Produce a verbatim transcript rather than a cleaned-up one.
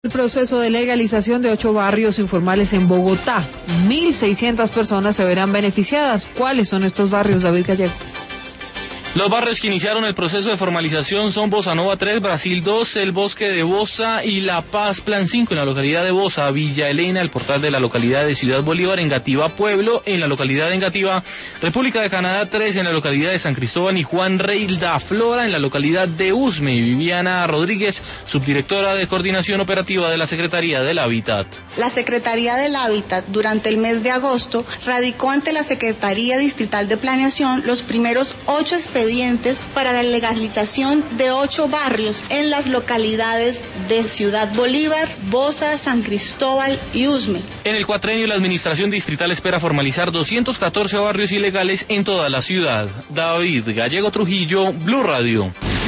El proceso de legalización de ocho barrios informales en Bogotá. mil seiscientas personas se verán beneficiadas. ¿Cuáles son estos barrios, David Gallego? Los barrios que iniciaron el proceso de formalización son Bossa Nova tres, Brasil dos, El Bosque de Bosa y La Paz Plan cinco en la localidad de Bosa, Villa Elena, el portal de la localidad de Ciudad Bolívar, Engativá Pueblo, en la localidad de Engativá, República de Canadá tres en la localidad de San Cristóbal y Juan Rey da Flora en la localidad de Usme. Viviana Rodríguez, subdirectora de Coordinación Operativa de la Secretaría del Hábitat. La Secretaría del Hábitat durante el mes de agosto radicó ante la Secretaría Distrital de Planeación los primeros ocho expedientes para la legalización de ocho barrios en las localidades de Ciudad Bolívar, Bosa, San Cristóbal y Usme. En el cuatrenio, la Administración Distrital espera formalizar doscientos catorce barrios ilegales en toda la ciudad. David Gallego Trujillo, Blue Radio.